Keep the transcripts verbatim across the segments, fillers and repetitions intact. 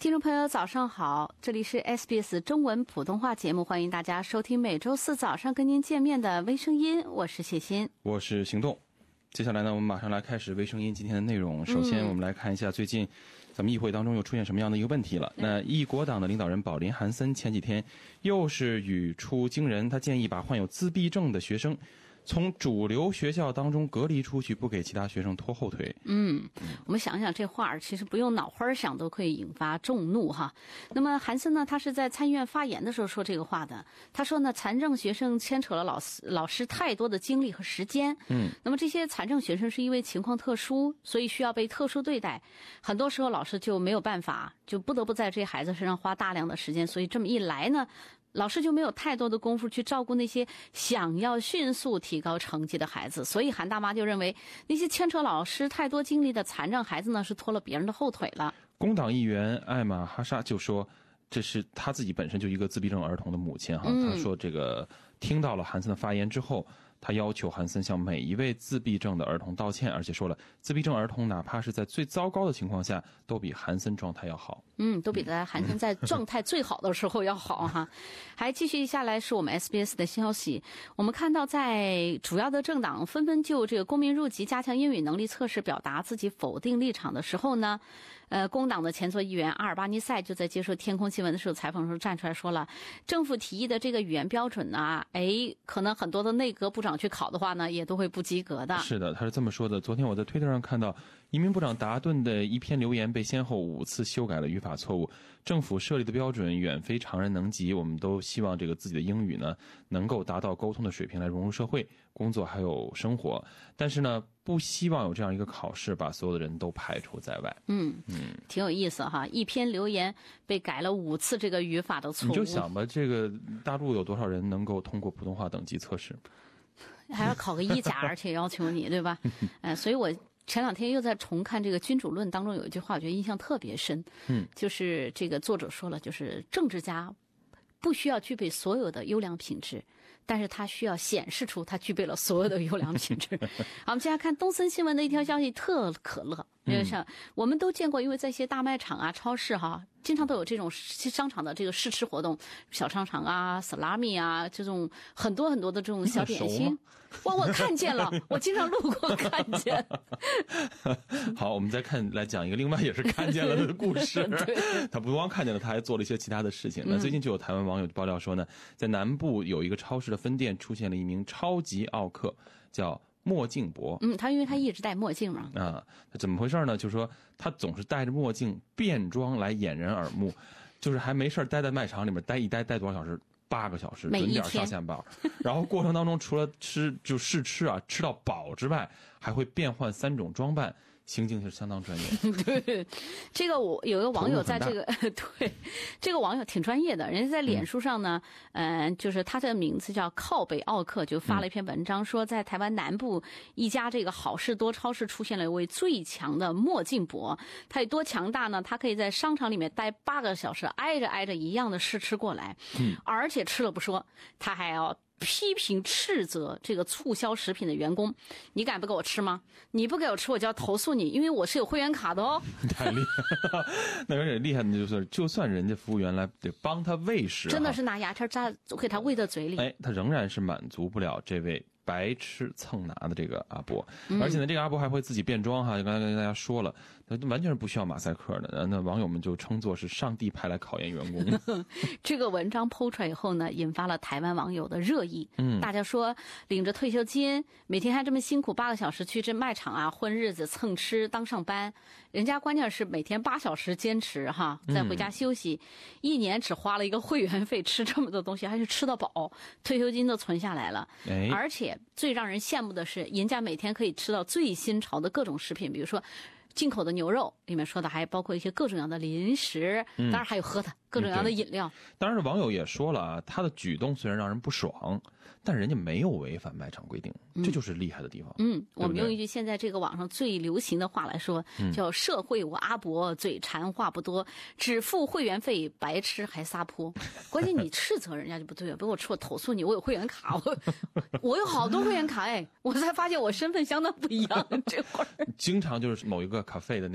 听众朋友早上好，这里是 S B S 中文普通话节目，欢迎大家收听每周四早上跟您见面的微声音，我是谢欣， 我是行动。接下来呢，我们马上来开始微声音今天的内容。首先我们来看一下最近咱们议会当中又出现什么样的一个问题了。那议国党的领导人宝林韩森前几天又是语出惊人，他建议把患有自闭症的学生从主流学校当中隔离出去，不给其他学生拖后腿。 嗯，我们想想这话其实不用脑花想都可以引发众怒哈。那么韩森呢，他是在参议院发言的时候说这个话的。他说呢，残障学生牵扯了老师老师太多的精力和时间。嗯，那么这些残障学生是因为情况特殊，所以需要被特殊对待。很多时候老师就没有办法，就不得不在这些孩子身上花大量的时间。所以这么一来呢，老师就没有太多的功夫去照顾那些想要迅速提高成绩的孩子，所以韩大妈就认为那些牵扯老师太多精力的残障孩子呢，是拖了别人的后腿了。 工党议员艾玛哈莎就说，这是他自己本身就一个自闭症儿童的母亲哈，他说这个听到了韩森的发言之后，他要求韩森向每一位自闭症的儿童道歉，而且说了自闭症儿童哪怕是在最糟糕的情况下都比韩森状态要好。 嗯，都比在韩森在状态最好的时候要好哈。还继续下来是我们 S B S 的消息，我们看到在主要的政党纷纷就这个公民入籍加强英语能力测试表达自己否定立场的时候呢，呃，工党的前座议员阿尔巴尼塞就在接受天空新闻的时候采访的时候站出来说了，政府提议的这个语言标准啊，哎，可能很多的内阁部长去考的话呢，也都会不及格的。 是的，他是这么说的。昨天我在推特上看到移民部长达顿的一篇留言被先后五次修改了语法错误，政府设立的标准远非常人能及，我们都希望这个自己的英语呢能够达到沟通的水平来融入社会、工作还有生活，但是呢不希望有这样一个考试把所有的人都排除在外。 嗯嗯，挺有意思哈，一篇留言被改了五次这个语法的错误。 你就想吧，这个大陆有多少人能够通过普通话等级测试？ 还要考个一甲，而且要求你，对吧？哎，所以我前两天又在重看这个《君主论》当中有一句话，我觉得印象特别深。嗯，就是这个作者说了，就是政治家不需要具备所有的优良品质，但是他需要显示出他具备了所有的优良品质。好，我们接下来看东森新闻的一条消息，特可乐。因为像我们都见过，因为在一些大卖场啊、超市哈，经常都有这种商场的这个试吃活动，小商场啊、萨拉米啊，这种很多很多的这种小点心。哇，我看见了，我经常路过看见。 好，我们再看来讲一个另外也是看见了的故事。他不光看见了，他还做了一些其他的事情。那最近就有台湾网友爆料说呢，在南部有一个超市的分店出现了一名超级奥客，叫墨镜伯。 嗯，他因为他一直戴墨镜嘛。 啊，怎么回事呢？就是说他总是戴着墨镜变装来掩人耳目，就是还没事待在卖场里面待一待待多少小时？八个小时，准点上线班。然后过程当中除了吃就试吃啊，吃到饱之外，还会变换三种装扮。行径是相当专业。 对，这个我有一个网友在这个对，这个网友挺专业的，人家在脸书上呢，嗯、呃，就是他的名字叫靠北奥克，就发了一篇文章，说在台湾南部一家这个好事多超市出现了一位最强的墨镜伯，他有多强大呢？他可以在商场里面待八个小时，挨着挨着一样的试吃过来，嗯，而且吃了不说，他还要批评斥责这个促销食品的员工，你敢不给我吃吗？你不给我吃我就要投诉你，因为我是有会员卡的哦。 太厉害了。那而且厉害的就是就算人家服务员来得帮他喂食， 真的是拿牙签扎给他喂到嘴里， 哎，他仍然是满足不了这位白吃蹭拿的这个阿伯。而且呢，这个阿伯还会自己变装哈，刚才跟大家说了，他完全是不需要马赛克的。那网友们就称作是上帝派来考验员工。 这个文章抛出来以后呢，引发了台湾网友的热议。嗯，大家说领着退休金，每天还这么辛苦八个小时去这卖场啊混日子蹭吃当上班，人家关键是每天八小时坚持哈，再回家休息，嗯、一年只花了一个会员费，吃这么多东西还是吃得饱，退休金都存下来了。哎，而且最让人羡慕的是，人家每天可以吃到最新潮的各种食品，比如说进口的牛肉，里面说的还包括一些各种各样的零食，当然还有喝的。嗯各种各样的饮料、 嗯、当然网友也说了啊，他的举动虽然让人不爽，但人家没有违反卖场规定、嗯、这就是厉害的地方。 嗯，对对，我们用一句现在这个网上最流行的话来说、嗯、叫社会我阿伯嘴馋话不多，只付会员费白吃还撒泼。关键你斥责人家就不对了，不给我吃我投诉你，我有会员卡，我我有好多会员卡，哎，我才发现我身份相当不一样。这会儿经常就是某一个咖啡的那个 V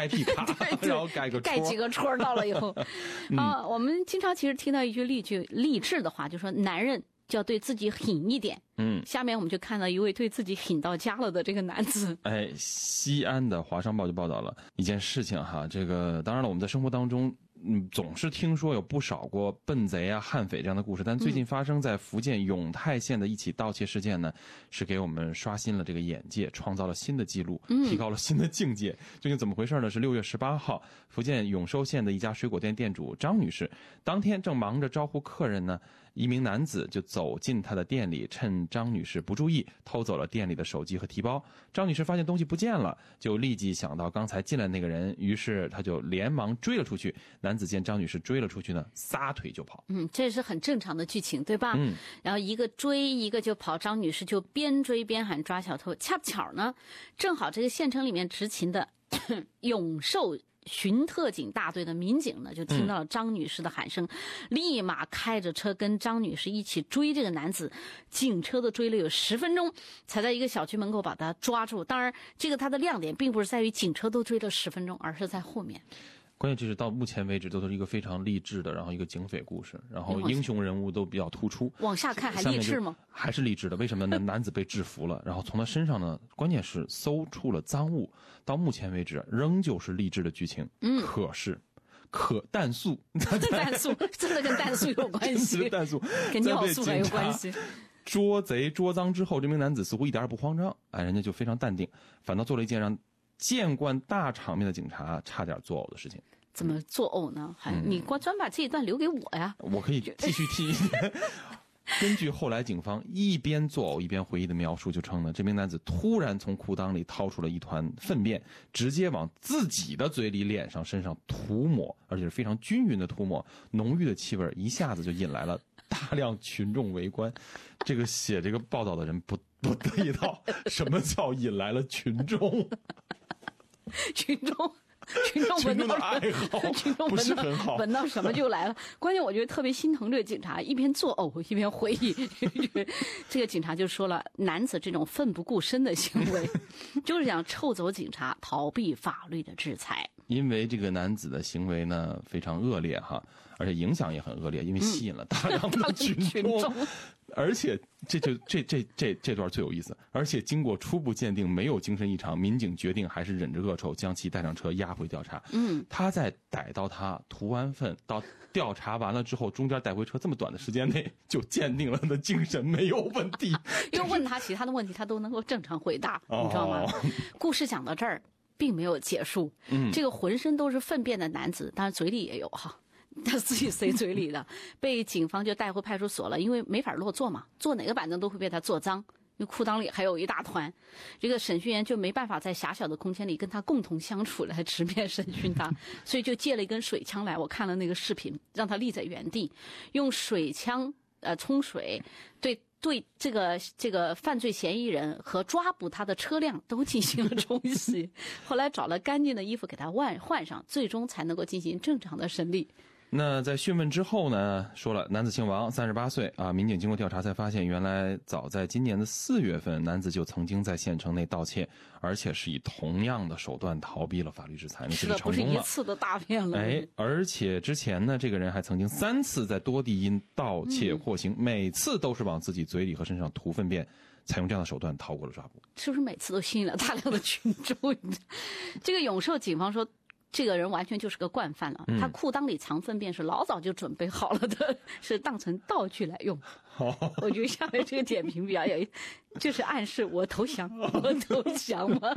I P 卡，然后盖个戳， 盖几个戳到了以后，啊，我们经常其实听到一句励志励志的话，就说男人就要对自己狠一点。嗯，下面我们就看到一位对自己狠到家了的这个男子。 哎，西安的华商报就报道了一件事情哈，这个当然了，我们在生活当中。嗯，总是听说有不少过笨贼啊、悍匪这样的故事，但最近发生在福建永泰县的一起盗窃事件呢，是给我们刷新了这个眼界，创造了新的记录，提高了新的境界。究竟怎么回事呢？是六月十八号，福建永寿县的一家水果店店主张女士，当天正忙着招呼客人呢，一名男子就走进她的店里，趁张女士不注意，偷走了店里的手机和提包。张女士发现东西不见了，就立即想到刚才进来那个人，于是她就连忙追了出去。男子见张女士追了出去呢，撒腿就跑。 嗯，这是很正常的剧情，对吧？ 嗯。 然后一个追，一个就跑，张女士就边追边喊抓小偷。恰不巧呢，正好这个县城里面执勤的永寿巡特警大队的民警呢，就听到了张女士的喊声，嗯、立马开着车跟张女士一起追这个男子。警车都追了有十分钟，才在一个小区门口把他抓住。当然，这个他的亮点并不是在于警车都追了十分钟，而是在后面。 关键就是到目前为止都是一个非常励志的，然后一个警匪故事，然后英雄人物都比较突出。 往下看还励志吗？ 还是励志的。为什么呢？男子被制服了，然后从他身上呢，关键是搜出了赃物。到目前为止，仍旧是励志的剧情。嗯，可是。可氮素， 氮素真的跟氮素有关系， 氮素跟尿素还有关系。 捉贼捉赃之后，这名男子似乎一点也不慌张，哎，人家就非常淡定，反倒做了一件让见惯大场面的警察差点作呕的事情。 怎么作呕呢？还、嗯、你光专把这一段留给我呀？ 我可以继续听。根据后来警方一边作呕一边回忆的描述，就称呢，这名男子突然从裤裆里掏出了一团粪便，直接往自己的嘴里、脸上、身上涂抹，而且是非常均匀的涂抹，浓郁的气味一下子就引来了大量群众围观。这个写这个报道的人不不对道，什么叫引来了群众？ 群众。群众闻到爱好，群众不是很好， 闻到什么就来了。关键我觉得特别心疼这个警察，一边作呕一边回忆。这个警察就说了，男子这种奋不顾身的行为，就是想臭走警察，逃避法律的制裁。 因为这个男子的行为呢非常恶劣哈，而且影响也很恶劣，因为吸引了大量的群众。嗯而且这就这这这这段最有意思，而且经过初步鉴定没有精神异常，民警决定还是忍着恶臭将其带上车押回调查。嗯，他在逮到他涂完粪到调查完了之后，中间带回车这么短的时间内就鉴定了他的精神没有问题。 因为问他其他的问题他都能够正常回答，你知道吗？哦、故事讲到这儿并没有结束。嗯，这个浑身都是粪便的男子，当然嘴里也有哈。他自己塞嘴里的，被警方就带回派出所了，因为没法落座嘛，坐哪个板凳都会被他坐脏，因为裤裆里还有一大团。这个审讯员就没办法在狭小的空间里跟他共同相处来直面审讯他，所以就借了一根水枪来，我看了那个视频，让他立在原地，用水枪呃冲水，对对这个这个犯罪嫌疑人和抓捕他的车辆都进行了冲洗，后来找了干净的衣服给他换换上，最终才能够进行正常的审理。 那在讯问之后呢，说了男子姓王，三十八岁啊。民警经过调查才发现，原来早在今年的四月份，男子就曾经在县城内盗窃，而且是以同样的手段逃避了法律制裁，那就是成功了。 不是一次的大骗了。 哎，而且之前呢，这个人还曾经三次在多地因盗窃获刑，嗯、每次都是往自己嘴里和身上涂粪便，采用这样的手段逃过了抓捕。 是不是每次都吸引了大量的群众？这个永寿警方说，这个人完全就是个惯犯了，嗯、他裤裆里藏粪便是老早就准备好了的，是当成道具来用。哦、我觉得下面这个点评比较有意思，就是暗示我投降，我投降吗？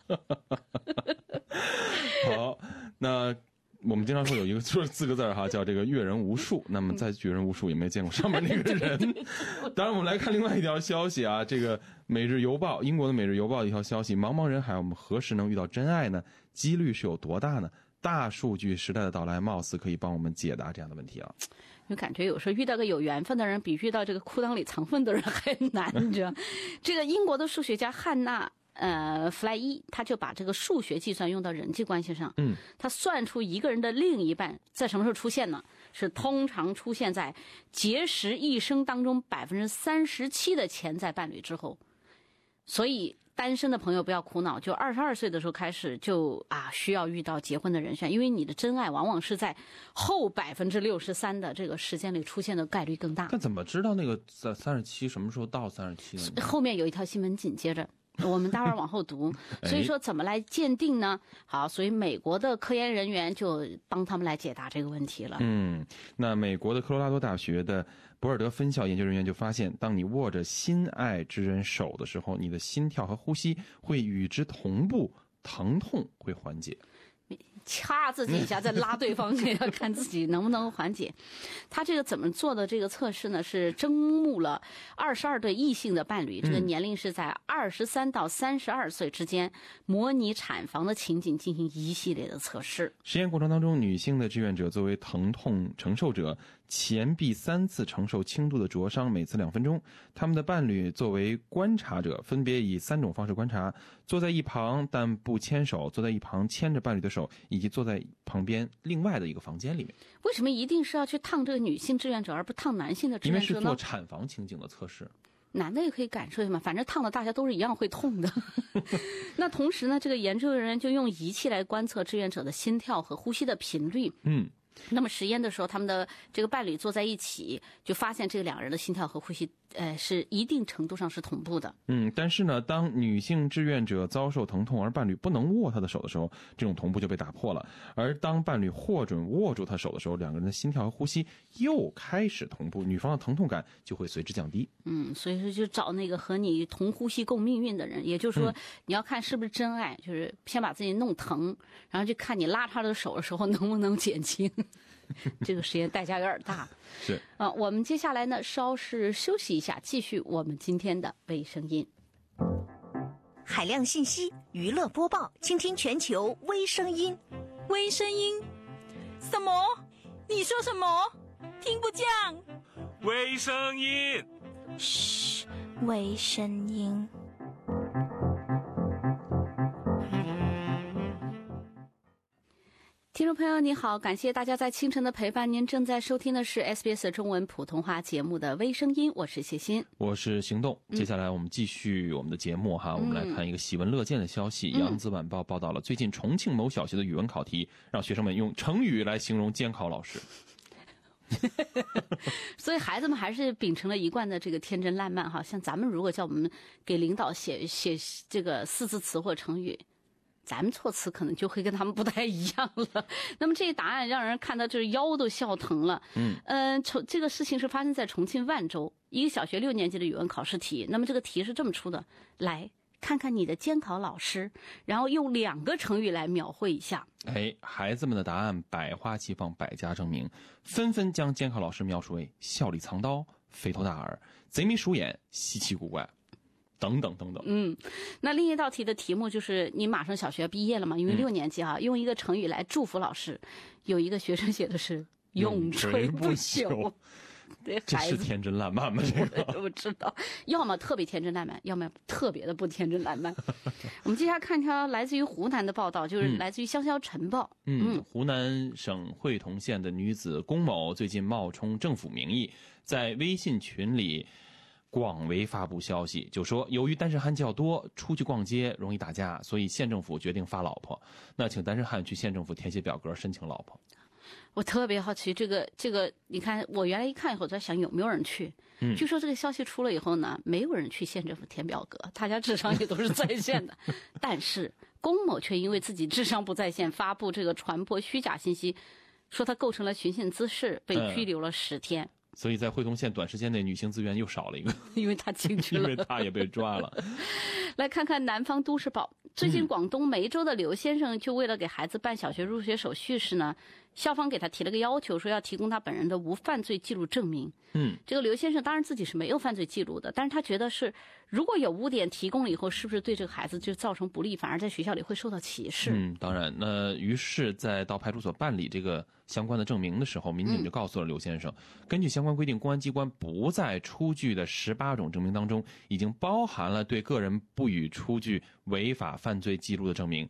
好，那我们经常说有一个说四个字哈，叫这个阅人无数。那么再阅人无数也没见过上面那个人。当然，我们来看另外一条消息啊，这个《每日邮报》英国的《每日邮报》的一条消息：茫茫人海，我们何时能遇到真爱呢？几率是有多大呢？大数据时代的到来，貌似可以帮我们解答这样的问题啊。 就感觉有时候遇到个有缘分的人，比遇到这个裤裆里藏粪的人还难，你知道？这个英国的数学家汉娜。呃，弗莱伊他就把这个数学计算用到人际关系上。嗯，他算出一个人的另一半在什么时候出现呢？是通常出现在结识一生当中百分之三十七的潜在伴侣之后。所以单身的朋友不要苦恼，就二十二岁的时候开始就啊需要遇到结婚的人选，因为你的真爱往往是在后百分之六十三的这个时间里出现的概率更大。 但怎么知道那个在三十七什么时候到三十七呢？ 后面有一条新闻紧接着。我们待会儿往后读，所以说怎么来鉴定呢？好，所以美国的科研人员就帮他们来解答这个问题了。 嗯，那美国的科罗拉多大学的博尔德分校研究人员就发现，当你握着心爱之人手的时候，你的心跳和呼吸会与之同步，疼痛会缓解。 掐自己一下，再拉对方，要看自己能不能缓解。他这个怎么做的这个测试呢？是征募了二十二对异性的伴侣，这个年龄是在二十三到三十二岁之间，模拟产房的情景进行一系列的测试。 实验过程当中，女性的志愿者作为疼痛承受者，前臂三次承受轻度的灼伤，每次两分钟。他们的伴侣作为观察者，分别以三种方式观察：坐在一旁但不牵手，坐在一旁牵着伴侣的手，以及坐在旁边另外的一个房间里面。 为什么一定是要去烫这个女性志愿者，而不烫男性的志愿者呢？ 因为是做产房情景的测试。 男的也可以感受一下嘛，反正烫的大家都是一样会痛的。那同时呢，这个研究人员就用仪器来观测志愿者的心跳和呼吸的频率。 嗯。 那么实验的时候，他们的这个伴侣坐在一起，就发现这两个人的心跳和呼吸，呃，是一定程度上是同步的。 嗯，但是呢，当女性志愿者遭受疼痛，而伴侣不能握她的手的时候，这种同步就被打破了。而当伴侣获准握住她手的时候，两个人的心跳和呼吸又开始同步，女方的疼痛感就会随之降低。 嗯，所以说就找那个和你同呼吸共命运的人，也就是说，嗯、你要看是不是真爱，就是先把自己弄疼，然后就看你拉他的手的时候能不能减轻。这个实验代价有点大， 是啊，我们接下来呢稍事休息一下，继续我们今天的微声音。 海量信息，娱乐播报，倾听全球微声音。 微声音？什么？你说什么？听不见。 微声音。 嘘，微声音。 听众朋友你好，感谢大家在清晨的陪伴，您正在收听的是 S B S 中文普通话节目的微声音，我是谢欣， 我是行动。接下来我们继续我们的节目哈、嗯、我们来看一个喜闻乐见的消息。嗯、扬子晚报报道了，最近重庆某小学的语文考题让学生们用成语来形容监考老师。 所以孩子们还是秉承了一贯的这个天真烂漫哈，像咱们如果叫我们给领导写写这个四字词或成语，咱们措辞可能就会跟他们不太一样了。那么这个答案让人看到就是腰都笑疼了。嗯，呃，重这个事情是发生在重庆万州一个小学六年级的语文考试题。那么这个题是这么出的，来看看你的监考老师，然后用两个成语来描绘一下。 哎，孩子们的答案百花齐放，百家争鸣，纷纷将监考老师描述为笑里藏刀、肥头大耳、贼眉鼠眼、稀奇古怪。等等等等， 嗯，那另一道题的题目就是你马上小学毕业了嘛，因为六年级哈、啊嗯，用一个成语来祝福老师。有一个学生写的是永垂不朽，对， 这是天真烂漫吗？这个我, 我知道，要么特别天真烂漫，要么特别的不天真烂漫。我们接下来看一条来自于湖南的报道，就是来自于《香蕉晨报》。 嗯，嗯湖南省会同县的女子龚某最近冒充政府名义，在微信群里广为发布消息，就说由于单身汉较多，出去逛街容易打架，所以县政府决定发老婆。那请单身汉去县政府填写表格申请老婆。 我特别好奇这个这个，你看我原来一看以后在想有没有人去。嗯，据说这个消息出了以后呢，没有人去县政府填表格，大家智商也都是在线的。但是龚某却因为自己智商不在线，发布这个传播虚假信息，说他构成了寻衅滋事，被拘留了十天。嗯， 所以在会同县短时间内女性资源又少了一个， 因为他进去了， 因为他也被抓了。 来看看南方都市报，最近广东梅州的刘先生就为了给孩子办小学入学手续时呢，校方给他提了个要求，说要提供他本人的无犯罪记录证明。嗯，这个刘先生当然自己是没有犯罪记录的，但是他觉得是如果有污点提供了以后，是不是对这个孩子就造成不利，反而在学校里会受到歧视？ 嗯，当然，那于是在到派出所办理这个相关的证明的时候，民警就告诉了刘先生，嗯、根据相关规定，公安机关不在出具的十八种证明当中，已经包含了对个人不予出具违法犯罪记录的证明。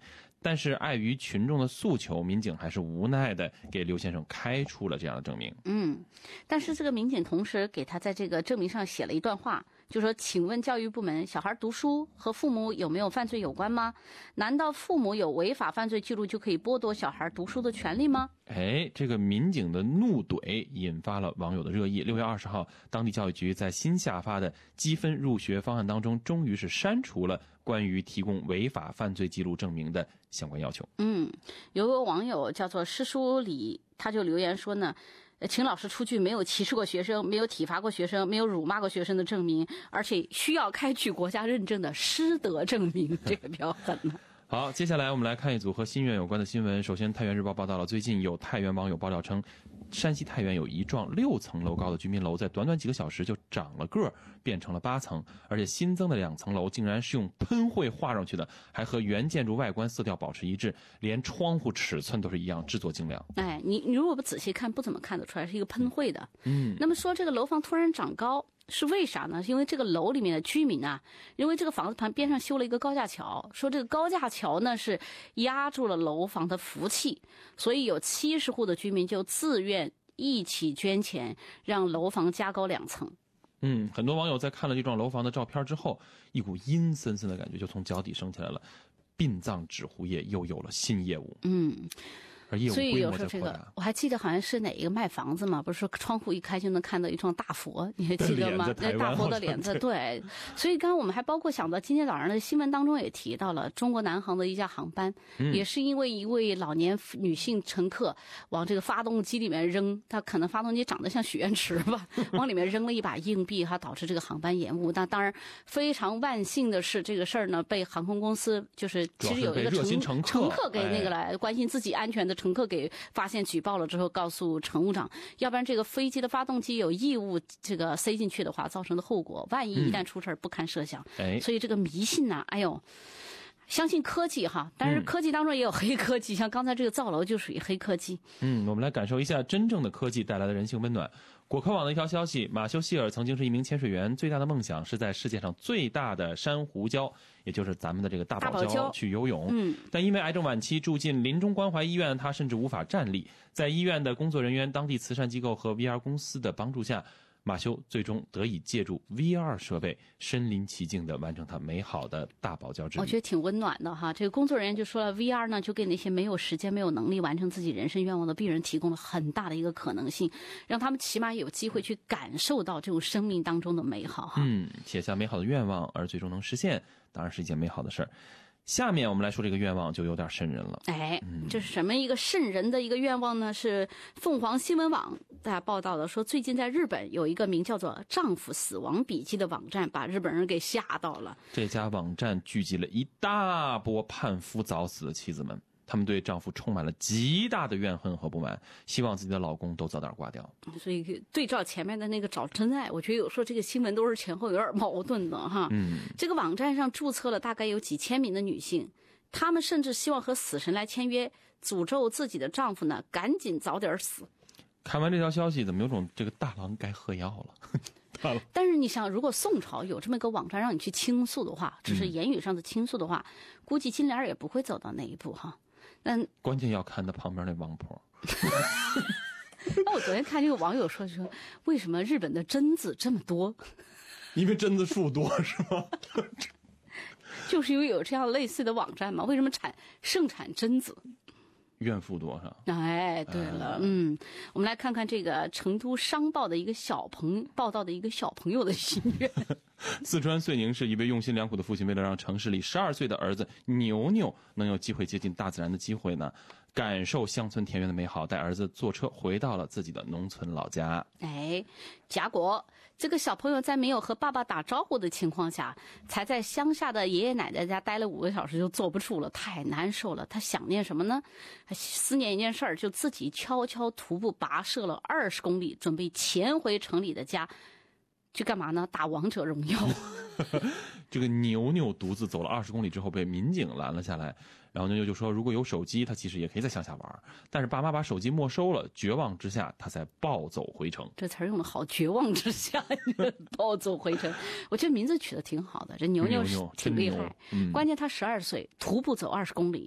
但是碍于群众的诉求，民警还是无奈的给刘先生开出了这样的证明。 嗯，但是这个民警同时给他在这个证明上写了一段话，就说请问教育部门，小孩读书和父母有没有犯罪有关吗？难道父母有违法犯罪记录就可以剥夺小孩读书的权利吗？ 哎，这个民警的怒怼引发了网友的热议。六月二十号，当地教育局在新下发的积分入学方案当中，终于是删除了关于提供违法犯罪记录证明的相关要求。 嗯，有个网友叫做师叔李，他就留言说呢，请老师出具没有歧视过学生、没有体罚过学生、没有辱骂过学生的证明，而且需要开具国家认证的师德证明，这个比较狠了。 好，接下来我们来看一组和新源有关的新闻。首先，太原日报报道了，最近有太原网友爆料称，山西太原有一幢六层楼高的居民楼，在短短几个小时就长了个儿，变成了八层，而且新增的两层楼竟然是用喷绘画上去的，还和原建筑外观色调保持一致，连窗户尺寸都是一样，制作精良。 哎，你你如果不仔细看，不怎么看得出来是一个喷绘的。 嗯， 那么说这个楼房突然长高是为啥呢？是因为这个楼里面的居民啊，因为这个房子旁边上修了一个高架桥，说这个高架桥呢是压住了楼房的福气，所以有七十户的居民就自愿一起捐钱，让楼房加高两层。 嗯，很多网友在看了这幢楼房的照片之后，一股阴森森的感觉就从脚底升起来了。殡葬纸糊业又有了新业务。 嗯。 而业务所以规模有时候这个在扩大， 我还记得好像是哪一个卖房子嘛，不是说窗户一开就能看到一幢大佛，你还记得吗？那大佛的脸子，对。所以刚刚我们还包括想到今天早上的新闻当中也提到了中国南航的一架航班， 嗯、 也是因为一位老年女性乘客往这个发动机里面扔，她可能发动机长得像许愿池吧，往里面扔了一把硬币，哈，导致这个航班延误。但当然非常万幸的是，这个事儿呢被航空公司就是其实有一个乘乘客乘客给那个来关心自己安全的乘客给发现举报了之后，告诉乘务长，要不然这个飞机的发动机有异物这个塞进去的话，造成的后果，万一一旦出事儿不堪设想。 哎， 所以这个迷信呐、啊，哎呦。相信科技哈，但是科技当中也有黑科技，嗯、像刚才这个造楼就属于黑科技。 嗯，我们来感受一下真正的科技带来的人性温暖。果壳网的一条消息，马修希尔曾经是一名潜水员，最大的梦想是在世界上最大的珊瑚礁，也就是咱们的这个大堡礁去游泳。 嗯， 但因为癌症晚期住进临终关怀医院，他甚至无法站立。在医院的工作人员、当地慈善机构和 V R 公司的帮助下，马修最终得以借助 V R 设备身临其境地完成他美好的大堡礁之旅。 我觉得挺温暖的哈。这个工作人员就说了 ，V R 呢就给那些没有时间、没有能力完成自己人生愿望的病人提供了很大的一个可能性，让他们起码有机会去感受到这种生命当中的美好哈。 嗯，写下美好的愿望，而最终能实现，当然是一件美好的事儿。下面我们来说这个愿望就有点瘆人了。 哎，这是什么一个瘆人的一个愿望呢？是凤凰新闻网大家报道的，说最近在日本有一个名叫做丈夫死亡笔记的网站，把日本人给吓到了。 这家网站聚集了一大波盼夫早死的妻子们，他们对丈夫充满了极大的怨恨和不满，希望自己的老公都早点挂掉。 所以对照前面的那个找真爱，我觉得有时候这个新闻都是前后有点矛盾的哈。 嗯， 这个网站上注册了大概有几千名的女性，她们甚至希望和死神来签约，诅咒自己的丈夫呢赶紧早点死。 看完这条消息，怎么有种这个大郎该喝药了？ 但是你想，如果宋朝有这么一个网站让你去倾诉的话，只是言语上的倾诉的话，嗯、估计金莲也不会走到那一步哈。但关键要看他旁边那王婆。 那我昨天看这个网友说说，为什么日本的贞子这么多？ 因为贞子数多是吗？ 就是因为有这样类似的网站嘛？为什么产盛产贞子？ 怨妇多少？ 哎，对了，嗯，我们来看看这个成都商报的一个小朋报道的一个小朋友的心愿。 四川遂宁市一位用心良苦的父亲，为了让城市里十二岁的儿子牛牛能有机会接近大自然的机会呢，感受乡村田园的美好，带儿子坐车回到了自己的农村老家。 哎，结果这个小朋友在没有和爸爸打招呼的情况下，才在乡下的爷爷奶奶家待了五个小时就坐不住了，太难受了。他想念什么呢？思念一件事儿，就自己悄悄徒步跋涉了二十公里，准备潜回城里的家。去干嘛呢？打王者荣耀。 这个牛牛独自走了二十公里之后被民警拦了下来，然后牛牛就说如果有手机他其实也可以在乡下玩，但是爸妈把手机没收了，绝望之下他才暴走回城。 这词儿用的好，绝望之下暴走回城。我觉得名字取得挺好的，这牛牛挺厉害。 嗯、 关键他十二岁徒步走二十公里，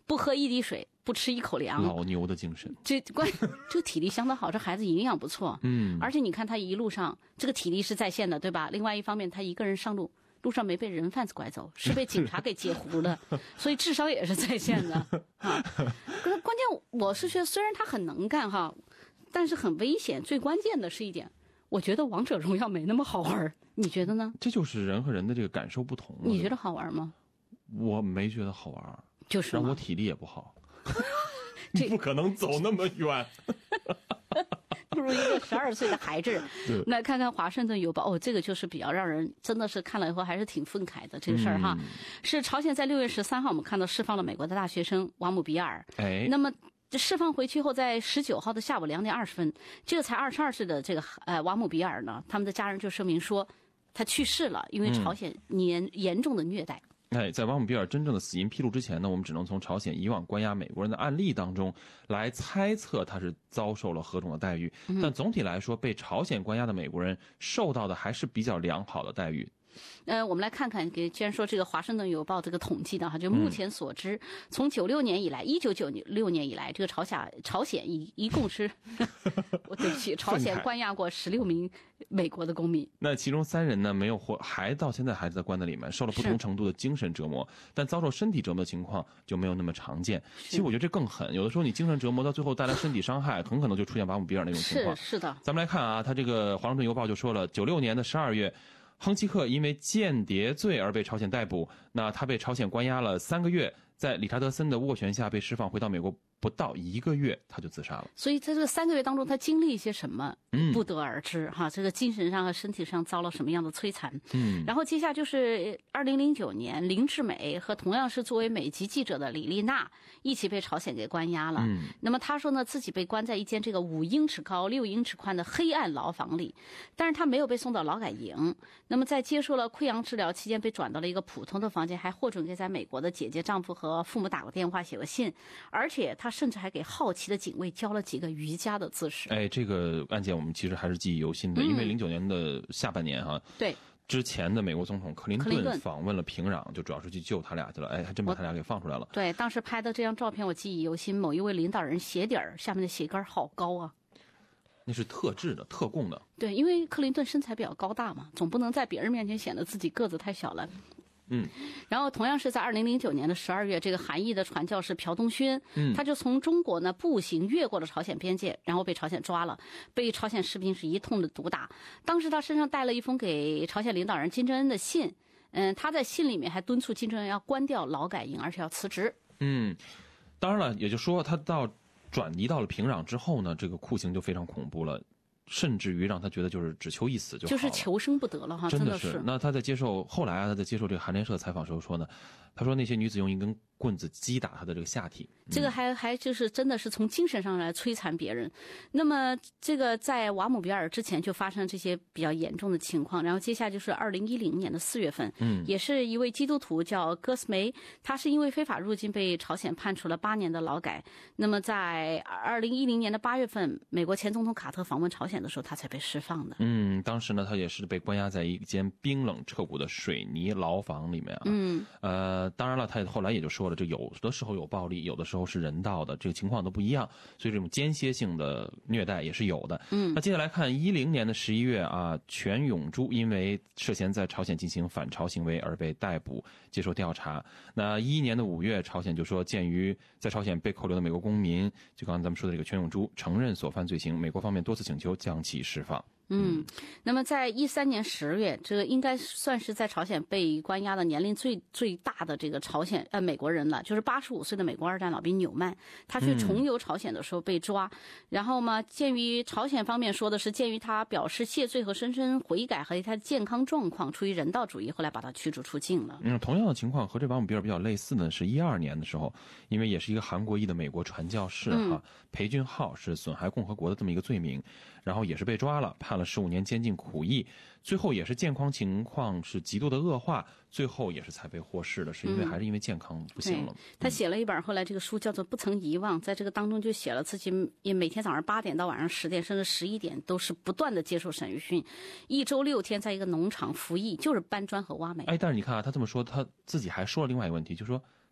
不喝一滴水，不吃一口粮， 老牛的精神。 这关这体力相当好，这孩子营养不错。 嗯， 而且你看他一路上这个体力是在线的，对吧？另外一方面，他一个人上路，路上没被人贩子拐走，是被警察给截胡的，所以智商也是在线的啊。可是关键我是觉得，虽然他很能干哈，但是很危险。最关键的是一点，我觉得王者荣耀没那么好玩，你觉得呢？ 这就是人和人的这个感受不同。 你觉得好玩吗？ 我没觉得好玩， 就是让我体力也不好。你不可能走那么远。 不如一个十二岁的孩子。来看看《华盛顿邮报》哦，这个就是比较让人真的是看了以后还是挺愤慨的这个事儿哈。嗯、是朝鲜在六月十三号，我们看到释放了美国的大学生瓦姆比尔。哎，那么释放回去后，在十九号的下午两点二十分，这个才二十二岁的这个呃瓦姆比尔呢，他们的家人就声明说他去世了，因为朝鲜严、嗯、严重的虐待。 哎，在瓦姆比尔真正的死因披露之前呢，我们只能从朝鲜以往关押美国人的案例当中来猜测他是遭受了何种的待遇。嗯、但总体来说，被朝鲜关押的美国人受到的还是比较良好的待遇。 呃，我们来看看，给既然说这个《华盛顿邮报》这个统计的哈，就目前所知，嗯、从九六年以来，一九九六年以来，这个朝鲜朝鲜一一共是，我对不起，朝鲜关押过十六名美国的公民。 那其中三人呢，没有活，还到现在还是在关在里面，受了不同程度的精神折磨，但遭受身体折磨的情况就没有那么常见。其实我觉得这更狠，有的时候你精神折磨到最后带来身体伤害，很可能就出现瓦姆比尔那种情况。 是是的。咱们来看啊，他这个《华盛顿邮报》就说了，九六年的十二月。亨奇克因为间谍罪而被朝鲜逮捕，那他被朝鲜关押了三个月，在理查德森的斡旋下被释放，回到美国不到一个月他就自杀了。 所以在这个三个月当中，他经历一些什么，不得而知、嗯、哈。这个精神上和身体上遭了什么样的摧残？嗯。然后接下来就是二零零九年，林志美和同样是作为美籍记者的李丽娜一起被朝鲜给关押了。嗯。那么他说呢，自己被关在一间这个五英尺高、六英尺宽的黑暗牢房里，但是他没有被送到劳改营。那么在接受了溃疡治疗期间，被转到了一个普通的房间，还获准给在美国的姐姐、丈夫和父母打过电话、写过信，而且他甚至还给好奇的警卫教了几个瑜伽的姿势。 哎，这个案件我们其实还是记忆犹新的，嗯、因为零九年的下半年哈， 对。 之前的美国总统克林顿访问了平壤，就主要是去救他俩去了。哎，还真把他俩给放出来了。 对，当时拍的这张照片我记忆犹新，某一位领导人鞋底儿下面的鞋跟好高啊。 那是特制的、特供的。 对，因为克林顿身材比较高大嘛，总不能在别人面前显得自己个子太小了。嗯，然后同样是在二零零九年的十二月，这个韩裔的传教士朴东勋，嗯，他就从中国呢步行越过了朝鲜边界，然后被朝鲜抓了，被朝鲜士兵是一通的毒打。当时他身上带了一封给朝鲜领导人金正恩的信，嗯，他在信里面还敦促金正恩要关掉劳改营，而且要辞职。 嗯，当然了，也就是说他到转移到了平壤之后呢，这个酷刑就非常恐怖了。甚至于让他觉得就是只求一死就好了， 就是求生不得了哈， 真的是。 那他在接受后来啊，他在接受这个韩联社采访时候说呢，他说那些女子用一根棍子击打他的这个下体， 这个还还就是真的是从精神上来摧残别人。那么这个在瓦姆比尔之前就发生这些比较严重的情况，然后接下来就是二零一零年的四月份，嗯，也是一位基督徒叫戈斯梅，他是因为非法入境被朝鲜判处了八年的劳改。那么在二零一零年的八月份，美国前总统卡特访问朝鲜的时候，他才被释放的。 嗯，当时呢，他也是被关押在一间冰冷彻骨的水泥牢房里面啊。嗯，呃，当然了，他后来也就说了，这有的时候有暴力，有的时候是人道的，这个情况都不一样，所以这种间歇性的虐待也是有的。嗯，那接下来看一零年的十一月啊，全永珠因为涉嫌在朝鲜进行反朝行为而被逮捕，接受调查。那一一年的五月，朝鲜就说，鉴于在朝鲜被扣留的美国公民，就刚才咱们说的这个全永珠承认所犯罪行，美国方面多次请求将其释放。 嗯，那么在一三年十月，这个应该算是在朝鲜被关押的年龄最最大的这个朝鲜呃美国人了，就是八十五岁的美国二战老兵纽曼，他去重游朝鲜的时候被抓，嗯、然后嘛，鉴于朝鲜方面说的是，鉴于他表示谢罪和深深悔改和他的健康状况，出于人道主义，后来把他驱逐出境了。 嗯，同样的情况和这瓦姆比尔比较类似的是一二年的时候，因为也是一个韩国裔的美国传教士哈、嗯、裴俊浩是损害共和国的这么一个罪名。然后也是被抓了，判了十五年监禁苦役，最后也是健康情况是极度的恶化，最后也是才被获释的，是因为、嗯、还是因为健康不行了。 他写了一本后来这个书叫做《不曾遗忘》，在这个当中就写了自己也每天早上八点到晚上十点甚至十一点都是不断的接受审讯，一周六天在一个农场服役，就是搬砖和挖煤。 哎，但是你看啊，他这么说，他自己还说了另外一个问题，就是说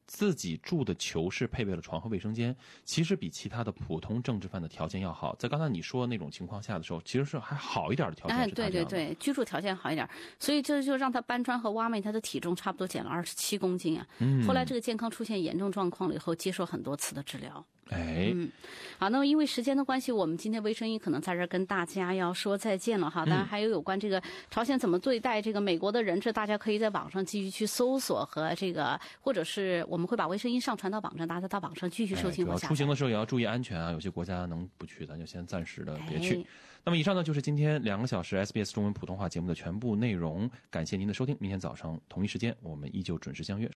自己住的囚室配备了床和卫生间，其实比其他的普通政治犯的条件要好。在刚才你说那种情况下的时候，其实是还好一点的条件。 哎，对对对，居住条件好一点，所以这就让他搬砖和挖煤，他的体重差不多减了二十七公斤啊。嗯。后来这个健康出现严重状况了以后，接受很多次的治疗。 哎， 嗯，好，那么因为时间的关系，我们今天微声音可能在这儿跟大家要说再见了哈。当然还有有关这个朝鲜怎么对待这个美国的人质，大家可以在网上继续去搜索和这个，或者是我们会把微声音上传到网上，大家到网上继续收听和下载。 出行的时候也要注意安全啊，有些国家能不去，咱就先暂时的别去。 哎， 那么以上呢就是今天两个小时 S B S 中文普通话节目的全部内容，感谢您的收听。明天早上同一时间我们依旧准时相约。